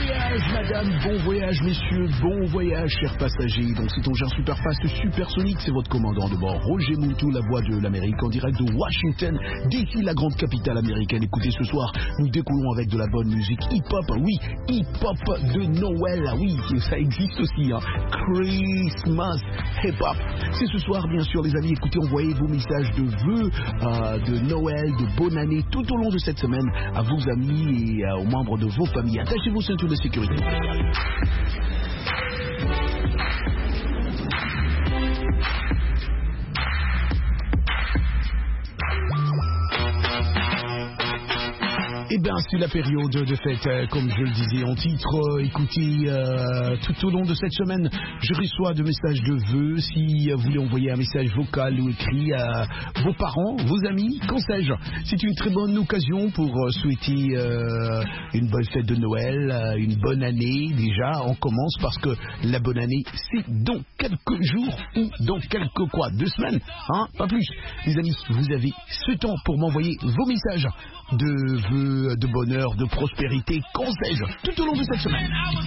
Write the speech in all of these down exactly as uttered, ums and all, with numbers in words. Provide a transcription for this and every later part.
voyage, madame, bon voyage, messieurs, bon voyage, chers passagers. Donc, c'est Engin Superfast Supersonique, c'est votre commandant de bord, Roger Moutou, la voix de l'Amérique, en direct de Washington, d'ici la grande capitale américaine. Écoutez, ce soir, nous décollons avec de la bonne musique hip-hop, oui, hip-hop de Noël, oui, ça existe aussi, hein, Christmas hip-hop. C'est ce soir, bien sûr, les amis, écoutez, envoyez vos messages de vœux, euh, de Noël, de bonne année, tout au long de cette semaine, à vos amis et euh, aux membres de vos familles. Attachez vos ceintures de sécurité. Eh bien, c'est la période de fête, euh, comme je le disais en titre. Euh, écoutez, euh, tout au long de cette semaine, je reçois de messages de vœux. Si vous voulez envoyer un message vocal ou écrit à vos parents, vos amis, qu'en sais-je, c'est une très bonne occasion pour euh, souhaiter euh, une bonne fête de Noël, euh, une bonne année. Déjà, on commence parce que la bonne année, c'est dans quelques jours ou dans quelques quoi, deux semaines, hein, pas plus. Les amis, vous avez ce temps pour m'envoyer vos messages de vœux, de bonheur, de prospérité, qu'en sais-je, tout au long de cette semaine.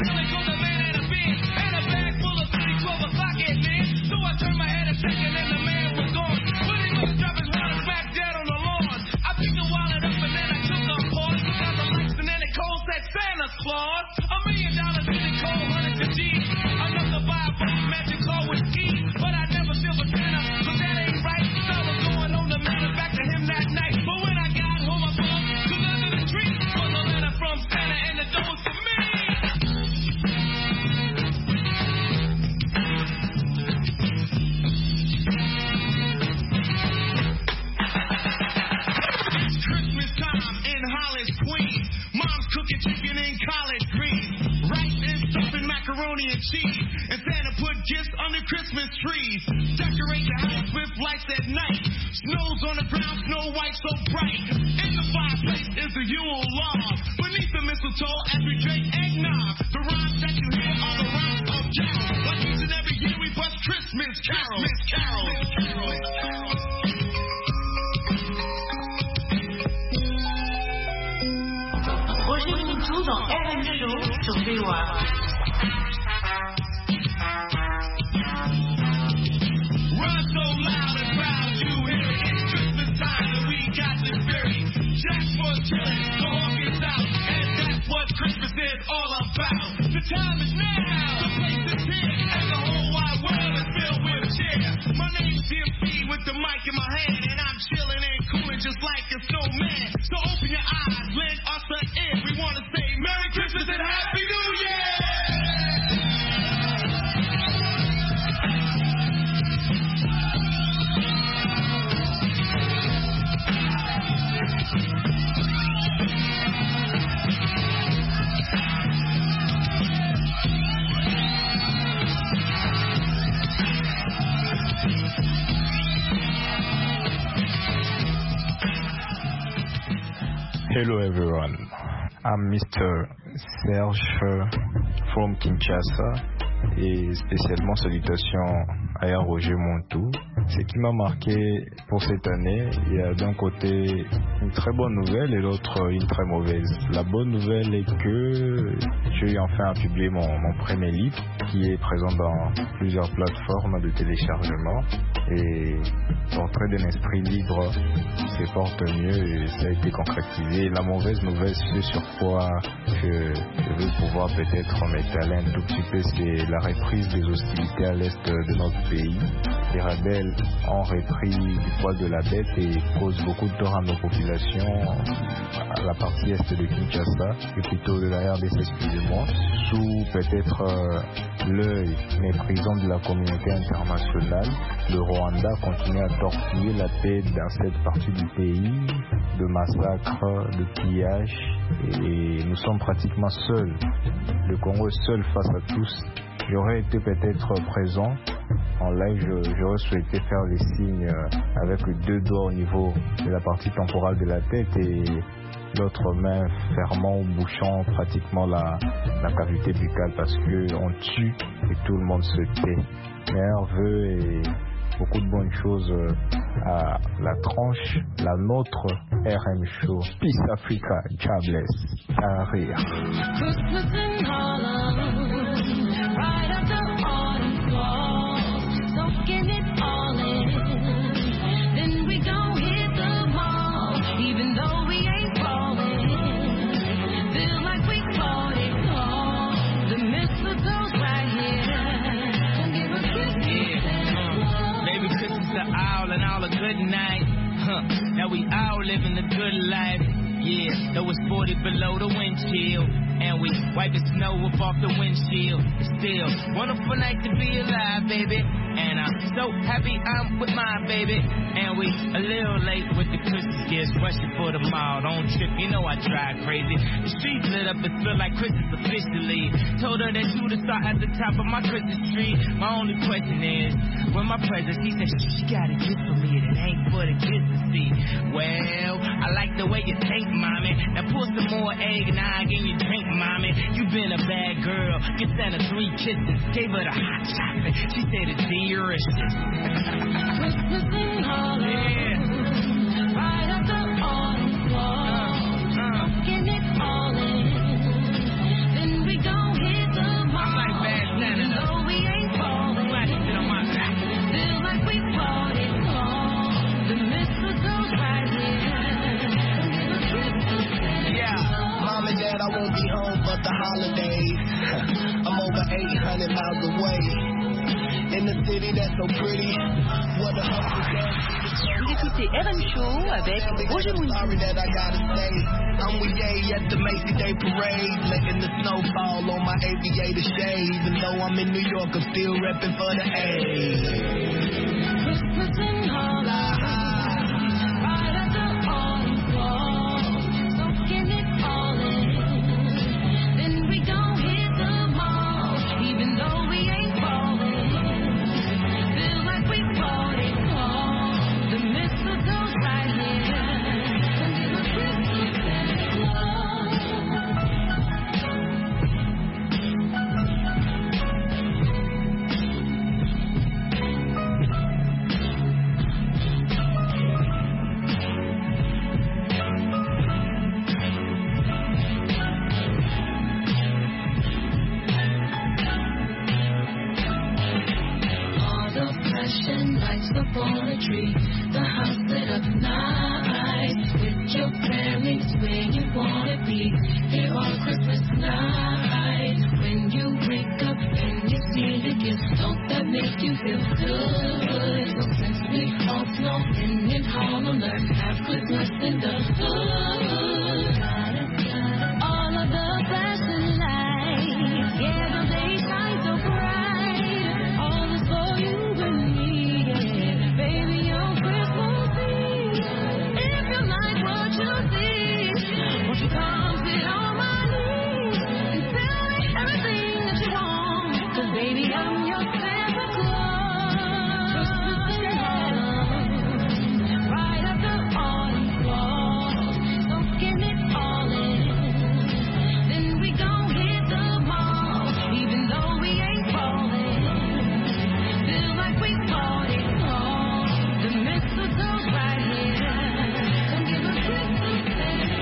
And cheese, and Santa put gifts under Christmas trees. Decorate the house with lights at night. Snow's on the ground, Snow White so bright. In the fireplace is the Yule log. Beneath the mistletoe as we drink eggnog. The rhymes that you hear are the rhymes of carols. Like each and every year we bust Christmas carols. Christmas carols. Roger Moutou dans R M Show sur V O A. All about. The time is now. The place is here, and the whole wide world is filled with cheer. My name's D M C with the mic in my hand, and I'm chilling and cooling just like a snowman. So open your eyes, lend us an ear. We want to say Merry Christmas and Happy New Year. Hello everyone, I'm Mister Serge from Kinshasa et spécialement salutations à Roger Moutou. Ce qui m'a marqué pour cette année, il y a d'un côté une très bonne nouvelle et l'autre une très mauvaise. La bonne nouvelle est que j'ai enfin publié mon, mon premier livre qui est présent dans plusieurs plateformes de téléchargement et Portrait d'un esprit libre se porte mieux et ça a été concrétisé. La mauvaise nouvelle, c'est sur quoi je, je veux pouvoir peut-être m'étaler un tout petit peu, c'est la reprise des hostilités à l'est de notre pays. Les rebelles ont repris du poil de la bête et causent beaucoup de tort à nos populations à la partie est de Kinshasa, et plutôt de la R D C, excusez-moi, sous peut-être euh, l'œil méprisant de la communauté internationale. Le Rwanda continue à torpiller la paix dans cette partie du pays, de massacres, de pillages, et nous sommes pratiquement seuls. Le Congo est seul face à tous. J'aurais été peut-être présent en live, j'aurais souhaité faire les signes avec deux doigts au niveau de la partie temporale de la tête et l'autre main fermant ou bouchant pratiquement la, la cavité buccale, parce qu'on tue et tout le monde se tait. Meilleurs vœux et beaucoup de bonnes choses à la tranche, la nôtre R M Show. Peace Africa, God bless. À rire. living the good life. Yeah, though it's forty below the wind chill. And we wipe the snow up off the windshield. It's still wonderful night to be alive, baby. And I'm so happy I'm with my baby. And we a little late with the Christmas gifts, rushing for the mall. Don't trip, you know I drive crazy. The streets lit up, it feel like Christmas officially. Told her that you the star at the top of my Christmas tree. My only question is, where my presents? He said, she got a gift for me that ain't for the kids to see. Well, I like the way you think, mommy. Now pour some more eggnog in your drink, mommy. You been a bad girl. Get Santa three kisses. Gave her the hot chocolate. She said it's delicious. Christmas in Harlem. Yeah. Right up the autumn wall. Soaking it all in. Then we gon' hit the mall. I'm like bad Santa. No, we ain't falling. Glad you sit on my back. Feel like we fought it all. The mistletoe's right here. Yeah. Mom and Dad, I won't be home for the holidays. I'm over eight hundred miles away. In the city that's so pretty. What a Vous écoutez R M Show avec Roger Mountou. Sorry that I gotta stay. I'm with Ye at the Macy Day Parade, letting the snow fall on my aviator shade. Even though I'm in New York, I'm still repping for the A. Christmas in Harlem. Right at the autumn wall. Soaking it all in. Then we gon' hit the mall. Even though we ain't falling. Feel like we fought it all. The mistletoe's right here. Come give a Christmas Santa Claus. All the flashing lights up on a tree. The house lit up night. With your families where you wanna be. Here on Christmas night. When you wake up and you see the gifts, don't that make you feel good? So since we all snowing in Harlem, let's have Christmas in the hood. All of the flashing lights, yeah, the day shines so bright. All is for you and me, yeah. Baby, on Christmas Eve. If you like what you see, won't you come sit on my knees and tell me everything that you want? 'Cause baby, I'm your Santa Claus. Christmas in Harlem, right at the autumn wall, soaking it all in. Then we gon' hit the mall, even though we ain't falling. Feel like we fought it all. The mistletoe's right here. Come give a Christmas Santa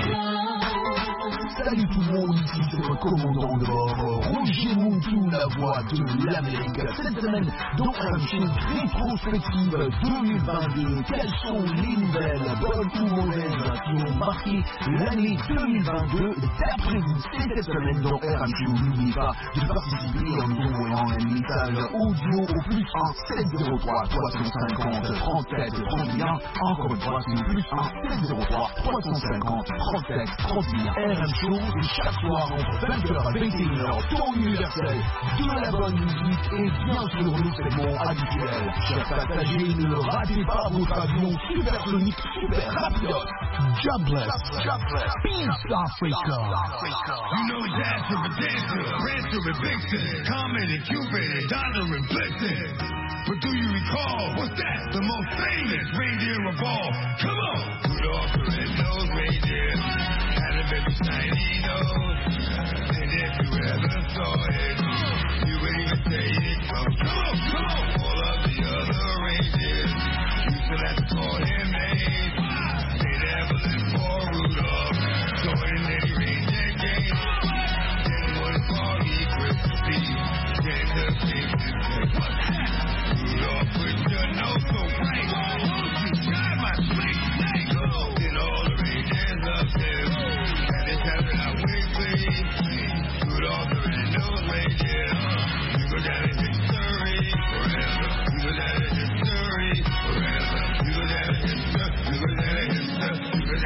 Claus. Salut tout le monde, ici c'est votre commandant de bord, Roger Mountou, la voix de l'Amérique. Cette semaine, dans un show rétrospective deux mille vingt-deux, quelles sont les nouvelles, bonnes ou mauvaises, qui ont marqué l'année deux mille vingt-deux d'après vous? C'est cette semaine dans R M Show. N'oubliez pas de participer en nous envoyant un message audio au plus un sept zéro trois trois cent cinquante trente-sept trente et un. Encore une fois, c'est le plus un sept zéro trois trois cent cinquante trente-sept trente et un. R M Show, c'est chaque soir entre vingt heures et vingt et une heures, temps universel, de la bonne musique et bien sûr le segment habituel. Chers passagers, ne ratez pas votre avion supersonique super rapide. God bless. God bless. Peace Africa. You know Dasher and Dancer, Rancer and Vixen, Comet and Cupid and Donner and Blitzen. But do you recall, what's that? The most famous reindeer of all. Come on! Rudolph the red-nosed reindeer had a very shiny nose. And if you ever saw it, you would even say it comes. Come on, come on! All of the other reindeers used to have to call him names. They never let poor Rudolph join any reindeer game. Then one foggy Christmas Eve, Santa came to say, what's that? Rudolph, put your nose so bright. Won't you try my sweet snake? Then all the reindeers loved him. And they shouted out quickly. Rudolph the red-nosed reindeer. You go down in history forever. You go down in history forever. You go down in history. You go down in history. You go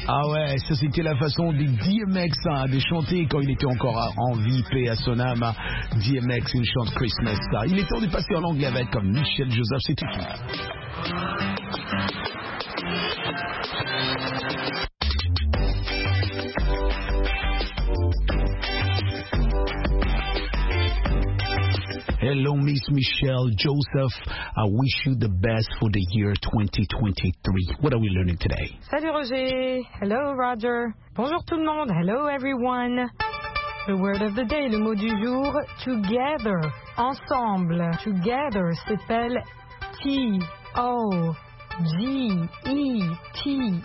Ah ouais, ça c'était la façon de D M X hein, de chanter quand il était encore en vie, paix à son âme. D M X, une chante Christmas. Ça. Il est temps de passer en anglais avec comme Michel Joseph, c'est tout. Hello, Miss Michelle Joseph. I wish you the best for the year twenty twenty-three. What are we learning today? Salut Roger. Hello Roger. Bonjour tout le monde. Hello everyone. The word of the day, le mot du jour, together. Ensemble. Together s'appelle T O G E T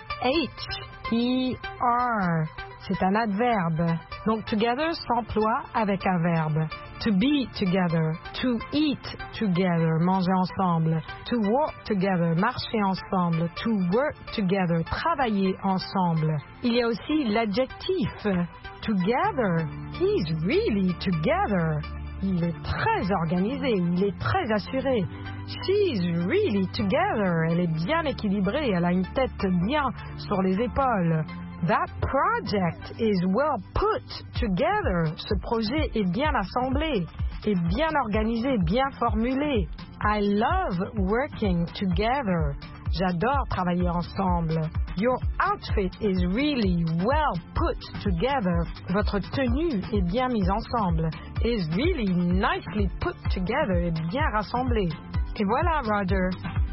H E R. C'est un adverbe. Donc together s'emploie avec un verbe. To be together, to eat together, manger ensemble, to walk together, marcher ensemble, to work together, travailler ensemble. Il y a aussi l'adjectif together. He's really together. Il est très organisé, il est très assuré. She's really together. Elle est bien équilibrée, elle a une tête bien sur les épaules. That project is well put together. Ce projet est bien assemblé, est bien organisé, bien formulé. I love working together. J'adore travailler ensemble. Your outfit is really well put together. Votre tenue est bien mise ensemble. Is really nicely put together. Est bien rassemblée. Et voilà, Roger.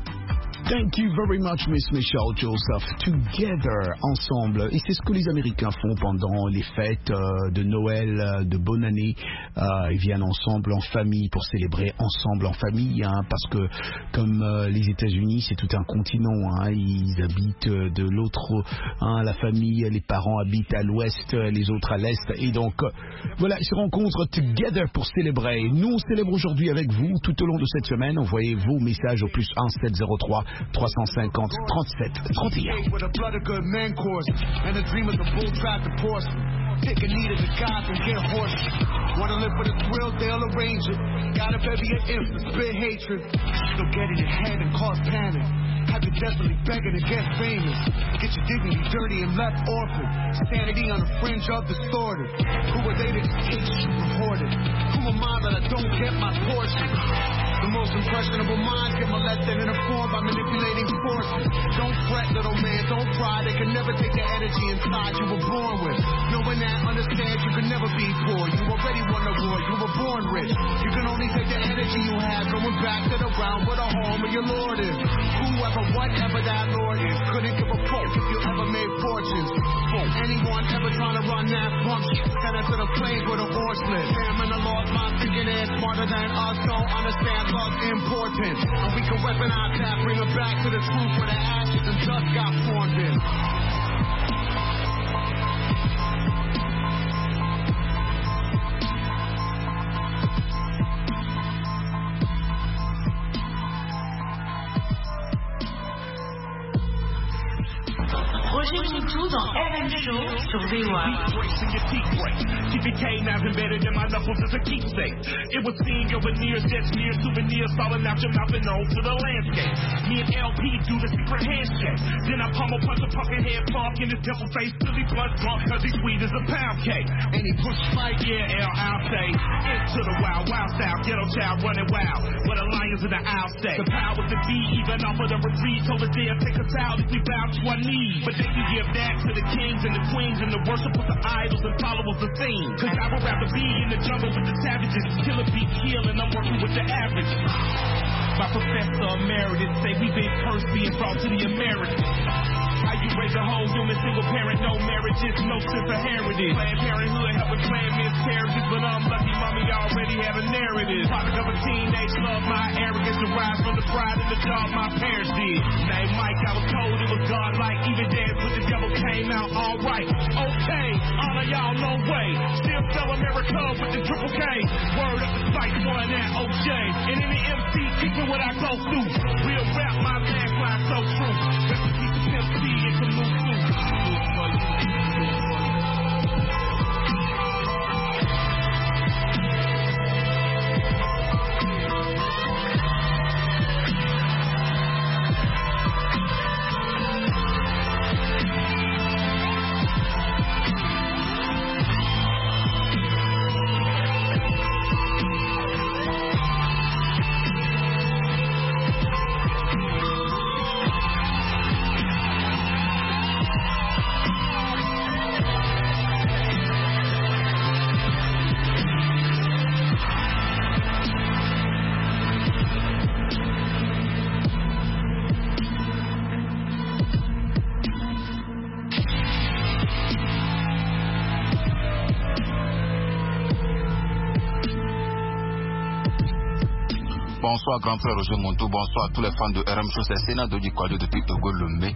Thank you very much, Miss Michelle Joseph. Together, ensemble. Et c'est ce que les Américains font pendant les fêtes euh, de Noël, euh, de bonne année. Euh, ils viennent ensemble en famille pour célébrer ensemble en famille. Hein, parce que comme euh, les États-Unis, c'est tout un continent. Hein, ils habitent euh, de l'autre. Hein, la famille, les parents habitent à l'ouest, les autres à l'est. Et donc, euh, voilà, ils se rencontrent together pour célébrer. Nous, on célèbre aujourd'hui avec vous tout au long de cette semaine. Envoyez vos messages au plus un sept zéro trois trois cent cinquante trente-sept trente et un. With a blood of good man course and a dream of the bull tried to force me. Take a knee to the gods and get horses. Wanna live for the thrill, they'll arrange it. Got a bevy of infants, spit hatred. Still get in your head and cause panic. Have you desperately begging to get famous. Get your dignity dirty and left orphan. Sanity on the fringe of distorted. Who are they to take you reported? Who am I that I don't get my portion? The most impressionable minds get molested and informed by manipulating forces. Don't fret, little man, don't cry. They can never take the energy inside you were born with. Knowing that, understand you can never be poor. You already won the war, you were born rich. You can only take the energy you have going back to the ground where the home of your Lord is. Whoever, whatever that Lord is, couldn't give a fuck if you ever made fortunes. Anyone ever trying to run that function, send it to the flames with a horse lid. Damn, and the Lord's mind thinking they're smarter than us, don't understand love's importance. And we can weaponize that, bring it back to the truth where the ashes and dust got formed in. Roger Moutou dans R M Show sur V O A. She became as embedded in my knuckles as a keepsake. It was seeing over near, just near souvenirs falling out your mouth and on to the landscape. Me and L P do the secret handshake. Then I pummel punch a pumpkin head punk in his temple face till he blood drunk cause he's sweet as a pound cake. And he pushed like, yeah, L, I'll say. Into the wild, wild style, ghetto child running wild. Where the lions in the aisle stay. The power to be even off of the retreat. Told us they'll take us out if we bow to our knees. But then you give that to the kings and the queens and the worship of the idols and followers of things. Cause I would rather be in the jungle with the savages. Kill a beat, kill, and I'm working with the average. My professor emeritus say we've been cursed being brought to the Americas. How you raise a whole human single parent, no marriages, no sense of heritage. Planned Parenthood helping plan miscarriages, but I'm lucky mommy already had a narrative. Product of a teenage love, my arrogance derives from the pride and the job my parents did. Named Mike, I was told it was God-like, even dance with the devil came out alright. Okay, honor y'all, no way. Still sell America with the triple K. Word up the site, one at O J. And in the M C, keeping what I go through. Real rap, my last line so true. Rest in peace to Pimp C and some new food. Bonsoir grand frère Roger Monteau, bonsoir à tous les fans de R M Show, c'est Sénado du Quadio depuis Togo Lomé.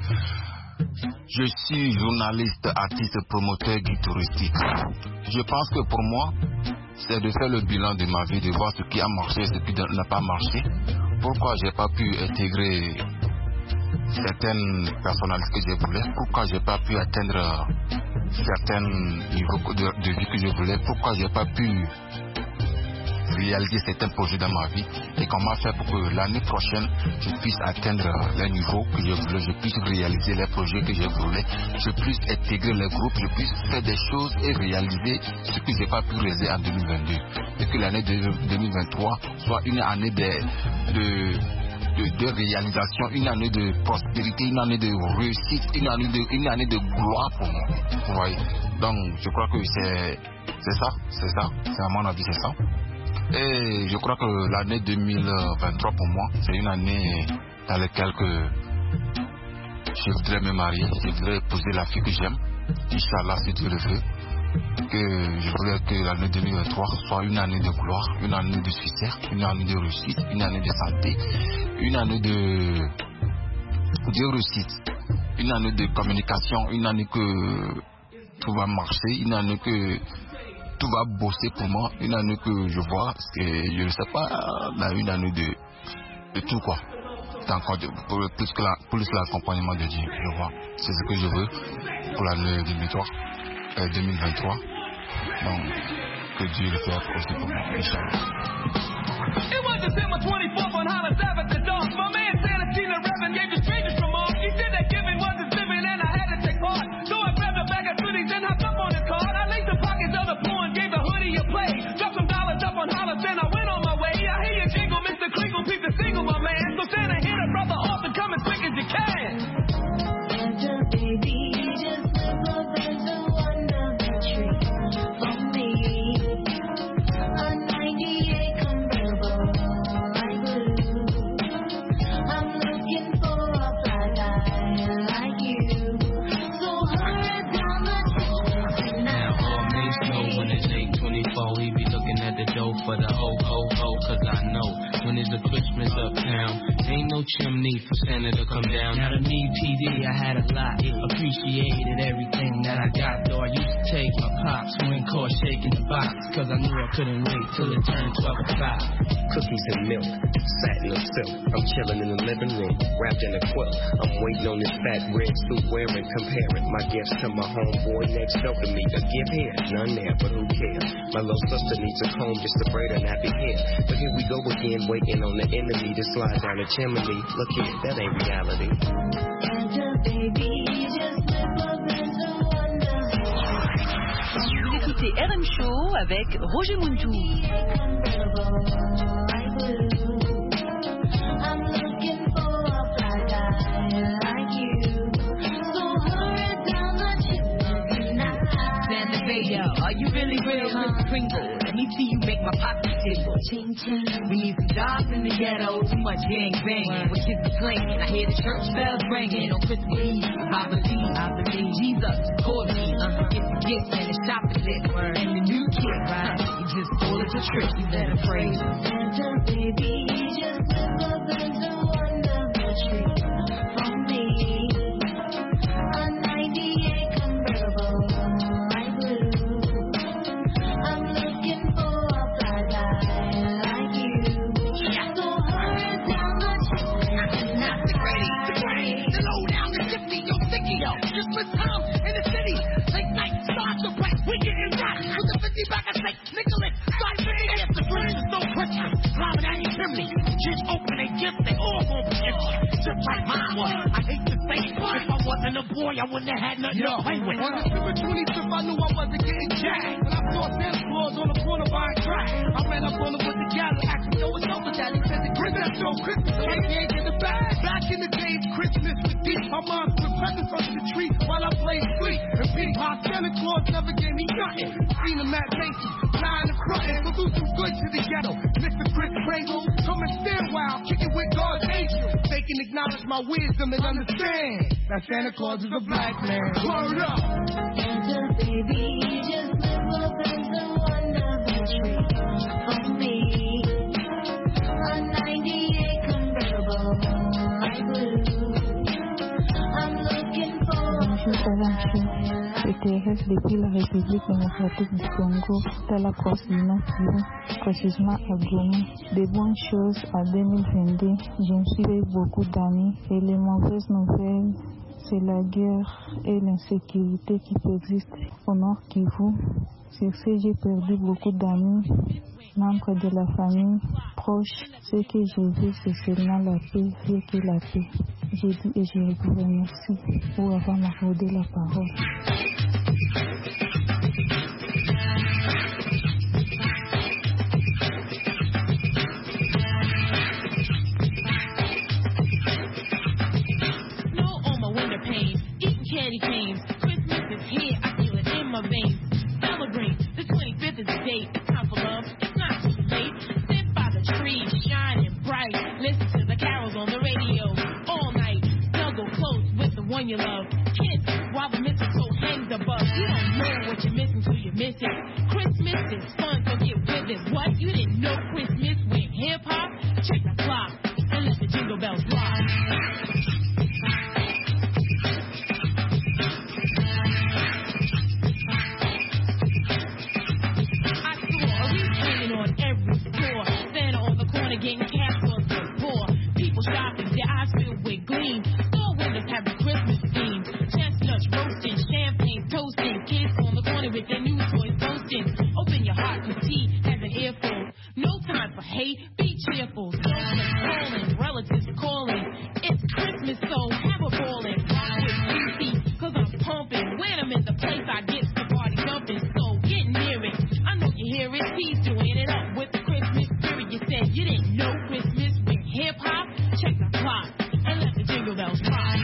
Je suis journaliste, artiste, promoteur, guide touristique. Je pense que pour moi, c'est de faire le bilan de ma vie, de voir ce qui a marché, ce qui n'a pas marché. Pourquoi j'ai pas pu intégrer certaines personnalités que je voulais, pourquoi j'ai pas pu atteindre certains niveaux de, de vie que je voulais, pourquoi j'ai pas pu réaliser certains projets dans ma vie et comment faire pour que l'année prochaine je puisse atteindre les niveaux que je voulais, je puisse réaliser les projets que je voulais, je puisse intégrer les groupes, je puisse faire des choses et réaliser ce que j'ai pas pu réaliser en deux mille vingt-deux et que l'année deux mille vingt-trois soit une année de, de De, de réalisation, une année de prospérité, une année de réussite, une année de, une année de gloire pour moi. Vous voyez. Donc, je crois que c'est, c'est ça, c'est ça, c'est à mon avis, c'est ça. Et je crois que l'année deux mille vingt-trois pour moi, c'est une année dans laquelle que je voudrais me marier, je voudrais épouser la fille que j'aime, Inch'Allah, si Dieu le veut. Que je voudrais que l'année deux mille vingt-trois soit une année de gloire, une année de succès, une année de réussite, une année de santé, une année de, de réussite, une année de communication, une année que tout va marcher, une année que tout va bosser pour moi, une année que je vois, et je ne sais pas, mais une année de, de tout quoi. Encore de, pour, plus que la, plus l'accompagnement de Dieu, je vois. C'est ce que je veux pour l'année deux mille vingt-trois. Euh, deux mille vingt-trois, donc que Dieu le fasse aussi pour moi, Inch'Allah. It was December twenty-fourth on Hollis Ave at the dark. My man Santa Tina Reverend gave the strangest remark. He said that giving was his living and I had to take part. So I grabbed a bag of goodies and hopped up on his card. I linked the pockets of the poor and gave the hoodie a play. Dropped some dollars up on Hollis and I went on my way. I hear you jingle, Mister Kringle, peep the single, my man. So Santa hit a brother off and come as quick as you can. Santa baby, just live a better under the tree for me. A ninety-eight convertible, like blue. I'm looking for a fly guy like you. So hurry down the street Now all niggas know when it's eight twenty-four, he be looking at the dough for the ho ho ho. Cause I know when it's a Christmas uptown, ain't no chimney for Santa to come down. Now to me, P D, I had a lot, appreciated everything that I got. Though I used to take my pops when caught shaking the box, cause I knew I couldn't wait till it turned twelve o'clock. Cookies and milk, satin or silk. I'm chilling in the living room, wrapped in a quilt. I'm waiting on this fat red suit wearing, comparing my gifts to my homeboy next door to me. A gift here, none there, but who cares? My little sister needs a comb just to braid her nappy hair. But here we go again, waiting on the enemy to slide down the chimney. Look here, that ain't reality. Santa baby, just live a better under the tree. Vous écoutez R M Show avec Roger Muntou. I'm looking for a fly guy like you. So hurry down the chimney tonight. Santa baby, are you really real, Mister Kringle? Let me see you make my pockets tickle. Ching ching. We need some jobs in the ghetto, too much gang banging. With kids are playing, I hear the church bells ringing on Christmas Eve. I believe, I believe Jesus called me. Uh-huh. Get the gift and the shopping list. And the new kid, right? You just call it a trick, you better praise him. Santa baby, just live a better under the tree for me. A ninety-eight convertible, like blue. I'm looking for a fly guy like you. So hurry down the chimney. Not the ready, the ready, the low down, the shifty, yo, sticky, yo. Just with time in the city. Late night, start the break, we getting rock. With the fifty back, I say, Nicholas, side fifty, if the friends is no Christmas. Climbing any chimney, just open a gift, they all gon' be empty. Just like mine was. I hate to say it, but if I wasn't a boy, I wouldn't have had nothing to play with. On December twenty-fifth, I knew I wasn't getting jacked. When I saw Santa Claus on the corner buying crack, I ran up on him with the gal and asked him, yo, what's up with that? He said, the Christmas, yo, Christmas, so he ain't in the bag. Back in the days, Christmas was deep. My mom put presents under the tree while I played sleep. And Pete, my Santa Claus never gave me nothing. Seen him at Macy's, lying and frontin', so do some good to the ghetto. Mister Chris Kringle, come and stand while kicking with God's angels. They can acknowledge my wisdom and understand that Santa Claus is a black man. Word up! Santa baby, just live a better under the tree for me. A depuis la République démocratique du Congo, tel la Nord Kivu, précisément à Goma. Des bonnes choses à deux mille vingt-deux, je me suis fait beaucoup d'amis et les mauvaises nouvelles, c'est la guerre et l'insécurité qui persistent au Nord Kivu. Sur ce, j'ai perdu beaucoup d'amis, membres de la famille, proches. Ce que je veux, c'est seulement la paix, rien que la paix. J'ai dit et je vous remercie pour avoir m'accordé la parole. You love kids while the mistletoe hangs above. You don't know what you're missing till you miss it. Christmas is fun, so get with it. What? You didn't know Christmas went hip hop? Check the clock and let the jingle bells rock. I saw a wreath hanging on every store. Santa on the corner getting cash on the poor. People shopping, their eyes filled with gleam. Store windows have a Christmas theme. Chestnuts roasting, champagne toasting. Kids on the corner with their new toys boasting. Open your heart to tea, have an earful. No time for hate, be cheerful. Someone's calling, relatives calling. It's Christmas, so have a ballin'. Rock with G C, cause I'm pumping. When I'm in the place, I get the party jumping. So get near it, I know you hear it. He's doing it up with the Christmas spirit. You said you didn't know Christmas with hip hop? Check the clock and let the jingle bells rock.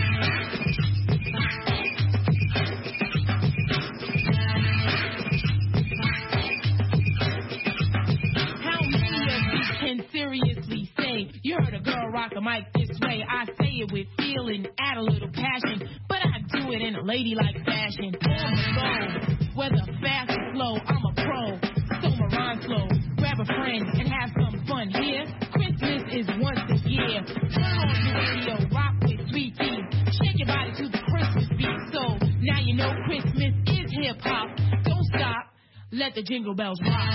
Seriously say, you heard a girl rock a mic this way. I say it with feeling, add a little passion, but I do it in a ladylike fashion. On the go, whether fast or slow, I'm a pro. So my rhyme flow, grab a friend and have some fun here. Christmas is once a year. Turn on your radio, rock with Sweet Tea. Shake your body to the Christmas beat. So now you know Christmas is hip hop. Don't stop, let the jingle bells rock.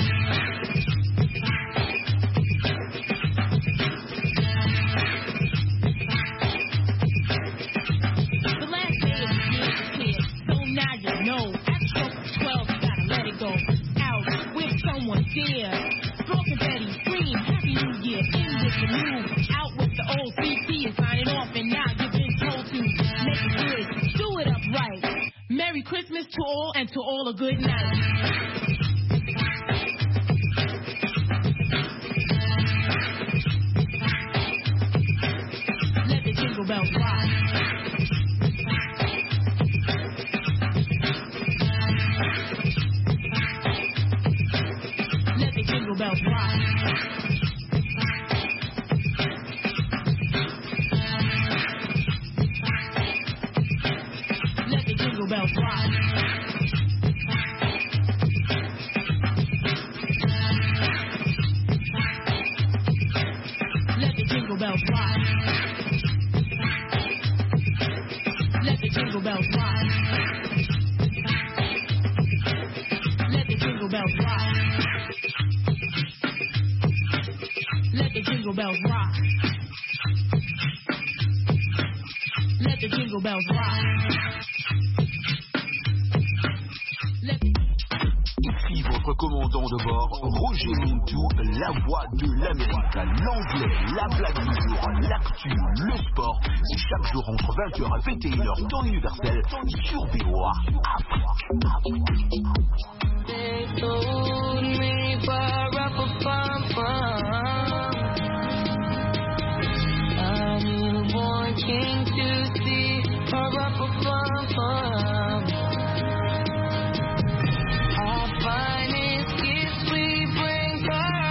Yeah, throw confetti, scream, Happy New Year, in with the new, out with the old, C P is signing off, and now you've been told to make it good, do it up right. Merry Christmas to all, and to all a good night. Let the jingle bells rock. Jingle bells rock. Let the jingle bells rock. Let the jingle bells rock. Let the jingle bells rock. Let the jingle bells rock. Let the jingle bells rock. Let the jingle bells rock. Ici votre commandant de bord, Roger Montou, la voix de l'Amérique, l'anglais, la blague du jour, l'actu, le sport. C'est chaque jour entre vingt heures et vingt et une heures, temps universel, sur V O A. They told me a newborn king to see, our finest gifts we bring,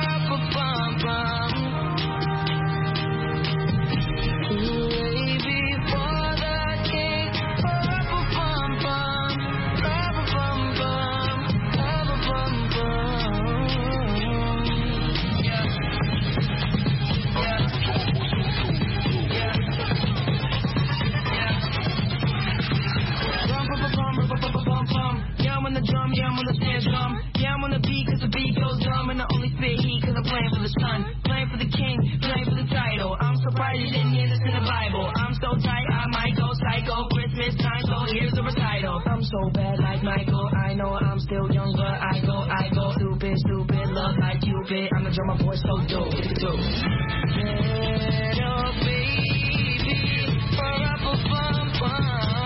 to lay before the king. Bum, bum, bum, bum, bum, bum, bum. woman to only spit heat cause I'm playing for the sun, playing for the king, playing for the title. I'm surprised you didn't hear this in the Bible. I'm so tight, I might go psycho. Christmas time, so here's the recital. I'm so bad like Michael, I know I'm still young, but I go, I go stupid, stupid, love like Cupid. I'm the drummer boy, so dope, dope. Little baby, ba-ra-ba-bum-bum.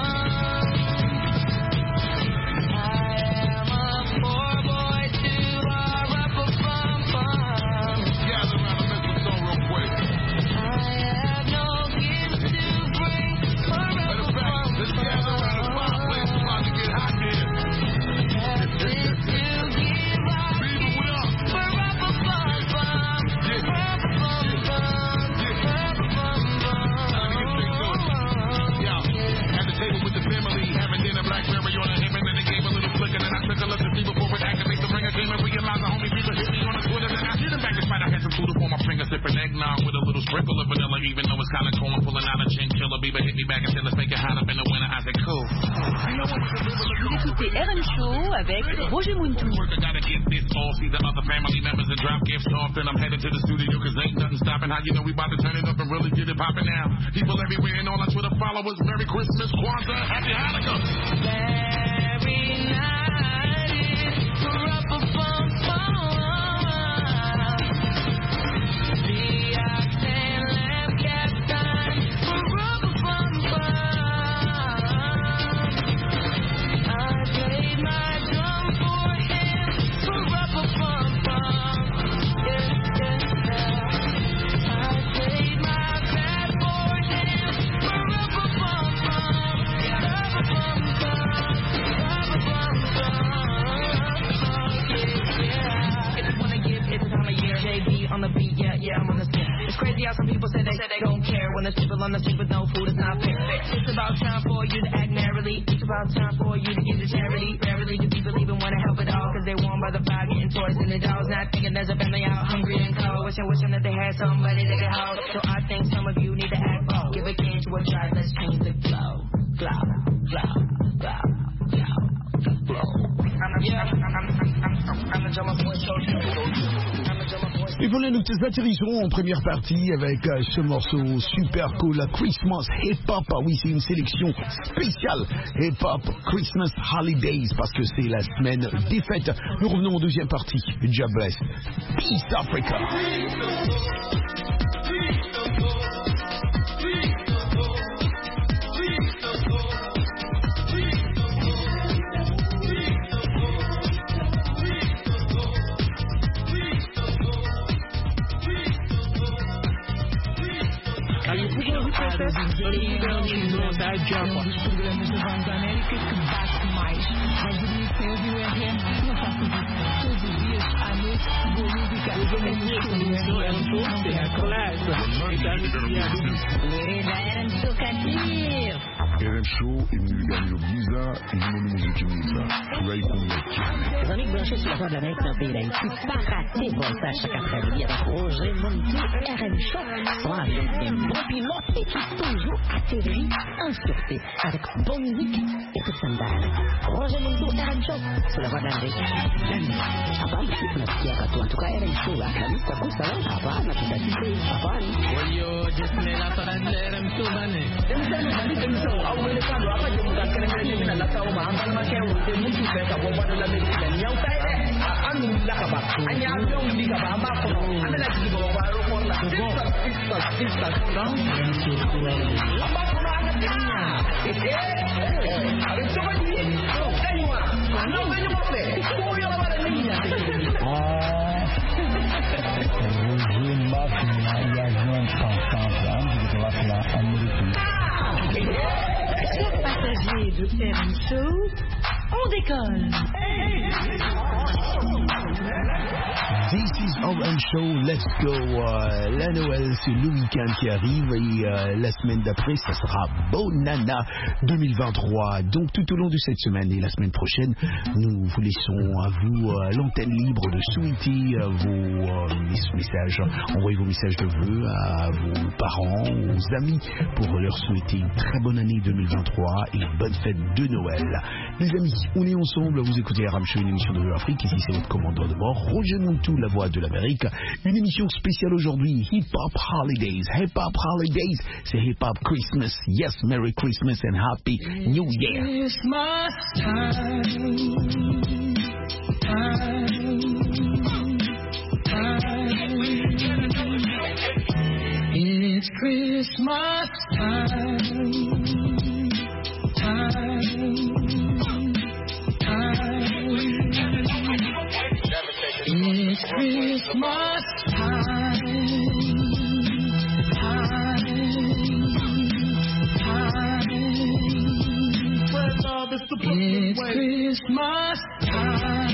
Sipping eggnog with a little sprinkle of vanilla, even though it's kind of cold. I'm pulling out a chinchilla. Bieber hit me back and said, let's make it hot up in the winter. I said, cool. Vous écoutez R M Show avec Roger Muntou. I gotta get this all, see the other family members and drop gifts off. Then I'm headed to the studio cause ain't nothing stopping. How you know we about to turn it up and really get it popping now? People everywhere and all our Twitter followers. Merry Christmas, Kwanzaa, Happy Hanukkah. Very nice. Ba-ra-ba-bum-bum. On the beat, yeah, yeah, I'm on the scene. It's crazy how some people say they say they don't care when there's people on the street with no food. It's not fair. It's about time for you to act merrily. It's about time for you to give to charity. Rarely do people even want to help at all, cause they warm by the fire, getting toys in the dolls. Not thinking there's a family out hungry and cold. Wishing, wishing that they had somebody they could hold. So I think some of you need to act bold. Give a can to a try, let's change the flow. Flow, flow, flow, flow, flow. I'm a, yeah, I'm, I'm, I'm, I'm, I'm a drummer boy, so Et voilà, nous atterrissons en première partie avec euh, ce morceau super cool, Christmas Hip Hop. Ah oui, c'est une sélection spéciale Hip Hop Christmas Holidays parce que c'est la semaine des fêtes. Nous revenons en deuxième partie. God bless. Peace Africa. Os programas da Voz da América que bate mais. Mas o início eu vi o R M, não faço isso. Todos os dias, à noite, boa música. Eu me conheço do R M, c'est un classe. R M Show Katir. R M Show est venu gagner le visa et nous nous utilisons ça. Pour aller connaître. Les amis branchés sur la Voix de l'Amérique dans le pays d'Haïti, pas rater Voltage chaque après-midi avec Roger Muntou, R M Show. Soit avec des bons pilotes et qui toujours atterrit en sûreté avec bonne musique et tout standard. Roger Muntou, R M Show, sur la Voix de l'Amérique. Habari tunasikia katu antuka R M Show la kabisa kusa hapana tutatize hapana. Wayo jesmela para R M Show bane. Emsana bali emso au wele kando hapa je mtakana mimi na la kauma ambalo make wote mtu pesa kwa bado la mimi nyau tai eh anu la kaba anya ndo ndika ba amba ko amela jibo ba ro ko la sista sista sista sound amba ko na ngatinya eh eh ari to ba ni ko kaiwa anu venyo mo pe ko yo la ba ni nya ah Roger Mafia y a joint ensemble de la Amérique. Chers passagers de R M Show, on décolle. This is R M Show, let's go. Euh, la Noël, c'est le week-end qui arrive et euh, la semaine d'après, ça sera Bonana deux mille vingt-trois. Donc tout au long de cette semaine et la semaine prochaine, nous vous laissons à vous euh, l'antenne libre de souhaiter euh, vos euh, messages. Envoyez vos messages de vœux à vos parents, aux amis pour leur souhaiter une très bonne année deux mille vingt-trois et une bonne fête de Noël. Les amis, on est ensemble, vous écoutez Aram Show, une émission de Afrique. Ici, c'est votre commandant de bord, Roger Montou, la voix de l'Amérique. Une émission spéciale aujourd'hui, Hip Hop Holidays. Hip Hop Holidays, c'est Hip Hop Christmas. Yes, Merry Christmas and Happy New Year. Christmas time, time, time. It's Christmas time, time, time. It's Christmas time, time, time. It's Christmas time,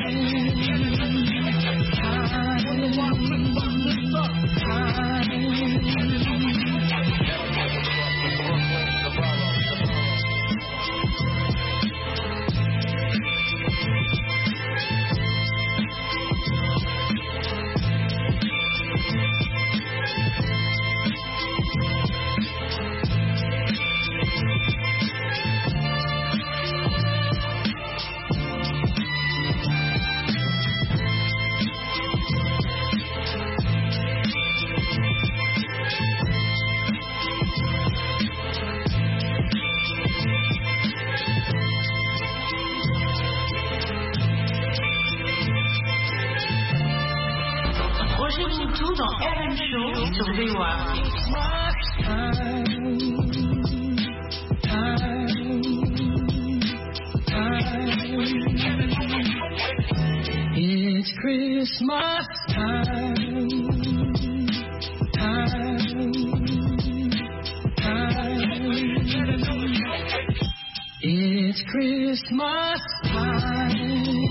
Roger Montou dans R M Show sur V O A. It's Christmas time, time, time. It's Christmas time,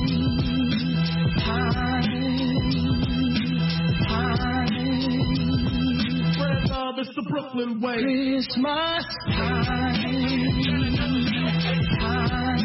time, time. It's the Brooklyn way. Christmas time, time,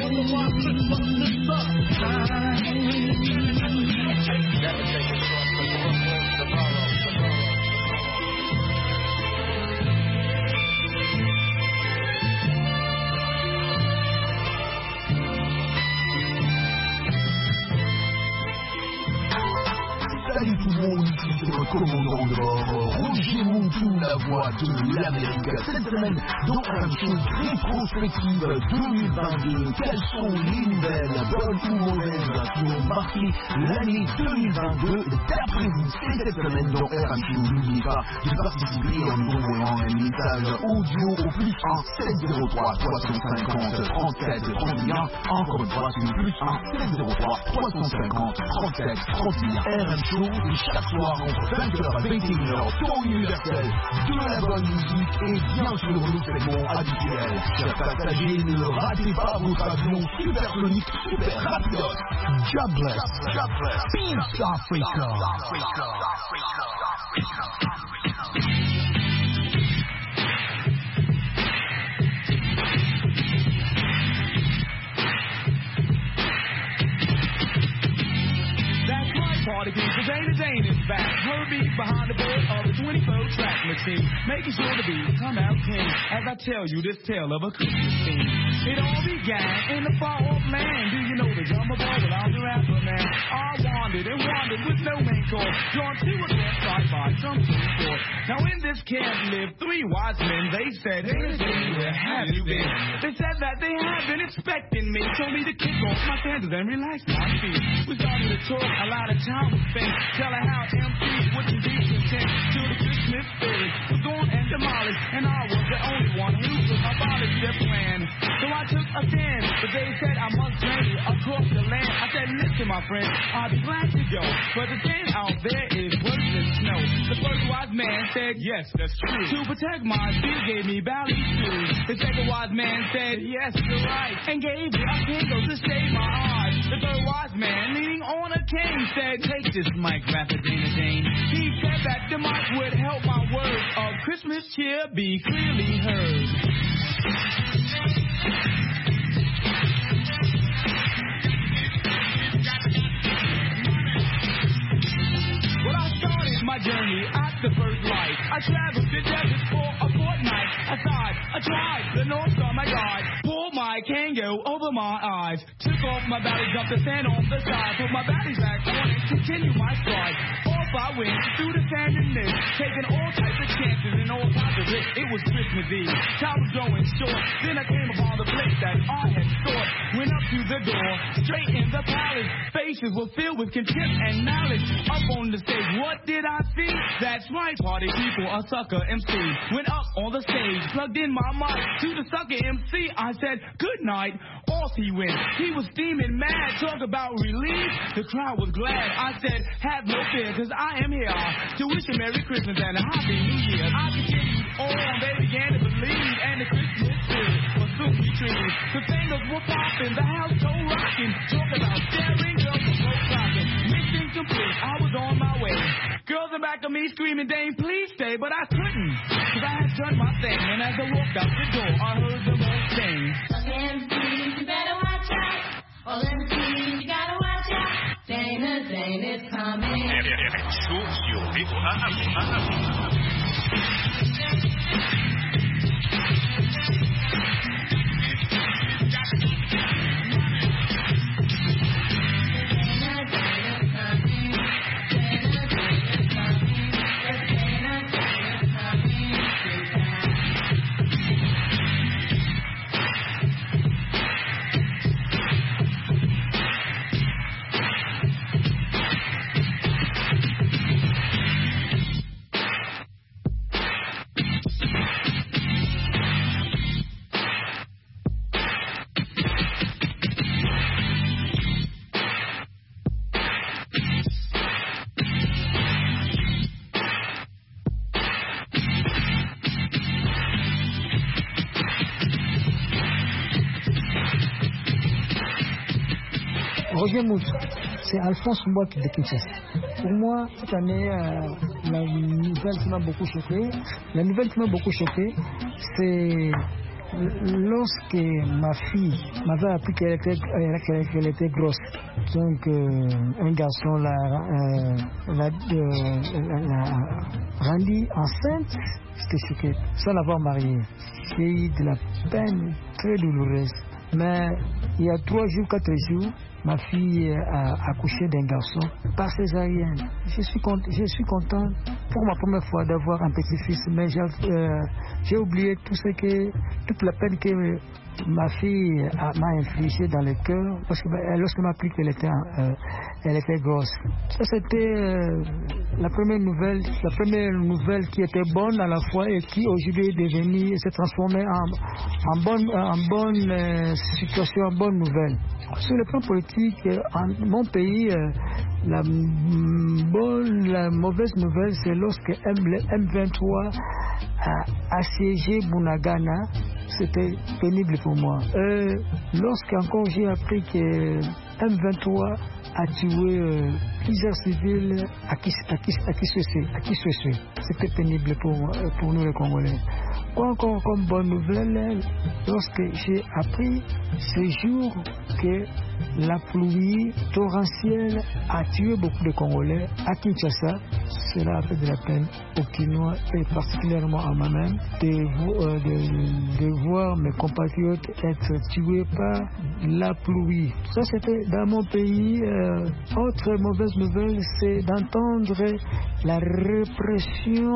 Salut tout le monde, ici c'est votre commandant de bord, Roger Montou, la voix de l'Amérique. Cette semaine, dans un show rétrospective deux mille vingt-deux, quelles sont les nouvelles, bonnes ou mauvaises, qui ont marqué l'année deux mille vingt-deux d'après vous? C'est cette semaine dans R M Show. N'oubliez pas de participer en nous envoyant un message audio au plus un sept zéro trois trois cent cinquante trente-sept trente et un. Encore une fois, c'est le plus un sept zéro trois trois cent cinquante trente-sept trente et un. R M Show, et chaque soir entre vingt heures et vingt et une heures, temps universel, de la bonne musique et bien sûr nos segments habituels. Chers passagers, ne ratez pas votre avion supersonique, super rapide. God bless. God bless. Peace Africa. Party people, Dana Dane is back. Herbie behind the board of the twenty-four track machine, making sure the beat come out clean as I tell you this tale of a Christmas scene. It all began in the far off land. Do you know the drummer boy? Well, I'm the rapper man. I wandered and wandered with no main cause, drawn to a campsite by some store. Now in this camp lived three wise men. They said, Dana Dane, where have you been? They said that they had been expecting me. Told me to kick off my sandals and relax my feet. We started to talk a lot of time was spent, telling how M Cs wouldn't be content till the Christmas spirit was gone and demolished, and I was the only one who could abolish their plan. So I took a stand, but they said I must journey across the land. I said, listen, my friend, I'll be glad to go, but the thing out there is worse than snow. The first wise man said, yes, that's true. To protect my feet, gave me valley shoes. The second wise man said, yes, you're right, and gave me a candle to save my eyes. The third wise man, leaning on a cane, said, take this mic, rapper Dana Dane. He said that the mic would help my words of Christmas cheer be clearly heard. Well, I started my journey at the first light. I traveled the desert for a fortnight. Aside, I tried the North Star, my God, pulled my like Kango over my eyes. Took off my belly, jumped the sand on the side. Put my belly back on and continue my stride. Off I went through the sand and mist, taking all types of chances and all kinds of risks. It was Christmas Eve, time was going short. Then I came upon the place that I had sought. Went up to the door, straight in the palace. Faces were filled with contempt and malice. Up on the stage, what did I see? That's right, party people, a sucker M C. Went up on the stage, plugged in my mic to the sucker M C. I said, good night. Off he went. He was steaming mad, talk about relief. The crowd was glad. I said, have no fear, cause I am here to wish you Merry Christmas and a Happy New Year. I continued on, they began to believe, and the Christmas spirit was soon retrieved. The fingers were popping, the house so rocking. Talk about staring, girls were so clocking. Mission complete, I was on my way. Girls in back of me screaming, Dame, please stay, but I couldn't, cause I had done my thing. And as I walked out the door, I heard them all sing. M C, you better watch out. All M C, you gotta watch out. Dana, Dana's coming. Show sur Vivre à Afrique. Roger Mousse, c'est Alphonse Mbouak de Kinshasa. Pour moi, cette année, euh, la nouvelle qui m'a beaucoup choqué, la nouvelle qui m'a beaucoup choqué, c'est lorsque ma fille m'avait appris qu'elle était, qu'elle, qu'elle était grosse. Donc, euh, un garçon l'a, euh, l'a, euh, l'a rendue enceinte, j'étais choqué, sans l'avoir mariée. J'ai eu de la peine très douloureuse. Mais il y a trois jours, quatre jours, ma fille a accouché d'un garçon par césarienne. Je suis content, je suis content pour ma première fois d'avoir un petit-fils, mais j'ai, euh, j'ai oublié tout ce que, toute la peine que ma fille a, m'a infligé dans le cœur parce que lorsqu'elle m'a appris qu'elle était, euh, elle était grosse. Ça c'était euh, la première nouvelle, la première nouvelle qui était bonne à la fois et qui aujourd'hui est devenue, s'est transformée en, en bonne, en bonne euh, situation, en bonne nouvelle. Sur le plan politique, en mon pays, euh, la, bonne, la mauvaise nouvelle, c'est lorsque M vingt-trois a assiégé Bunagana. C'était pénible pour moi. Euh, Lorsqu'encore j'ai appris que M vingt-trois a tué euh, plusieurs civils à qui à qui à qui à qui c'était pénible pour pour nous les Congolais. Quoi encore comme bonne nouvelle, lorsque j'ai appris ce jour que la pluie torrentielle a tué beaucoup de Congolais à Kinshasa, cela a fait de la peine aux Kinois et particulièrement à moi-même de, euh, de, de voir mes compatriotes être tués par la pluie. Ça c'était dans mon pays. Euh, autre mauvaise nouvelle, c'est d'entendre la répression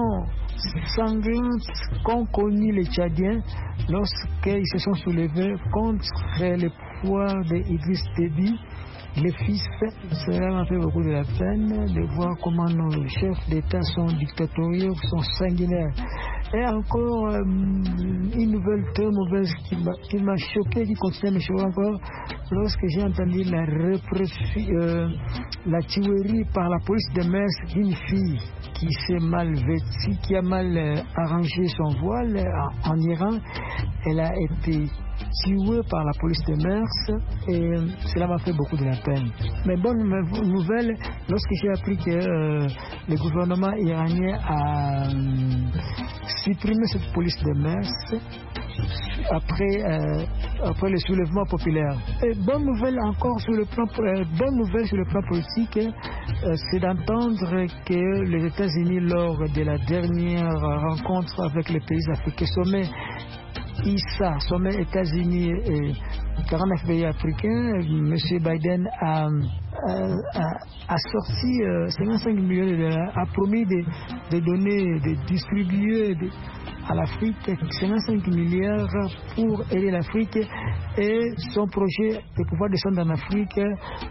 sanglante qu'ont connu les Tchadiens lorsqu'ils se sont soulevés contre le pouvoir d'Idriss Déby, le fils. Cela m'a fait beaucoup de la peine de voir comment nos chefs d'État sont dictatoriaux, sont sanguinaires. Et encore euh, une nouvelle très mauvaise qui m'a, qui m'a choqué, qui continue à me choquer encore, lorsque j'ai entendu la répression, euh, la tuerie par la police de mœurs d'une fille qui s'est mal vêtue, qui a mal euh, arrangé son voile en, en Iran. Elle a été tuée par la police de mœurs et euh, cela m'a fait beaucoup de la peine. Mais bonne nouvelle, lorsque j'ai appris que euh, le gouvernement iranien a euh, supprimé cette police de mœurs après, euh, après le soulèvement populaire. Et bonne nouvelle encore sur le plan, euh, bonne nouvelle sur le plan politique, euh, c'est d'entendre que les États-Unis, lors de la dernière rencontre avec les pays africains, sommet ISA, sommet États-Unis et quarante-neuf pays africains, M. Biden a, a, a, a sorti euh, cinquante-cinq millions de dollars, a promis de, de donner, de distribuer de, à l'Afrique cinquante-cinq milliards pour aider l'Afrique, et son projet de pouvoir descendre en Afrique,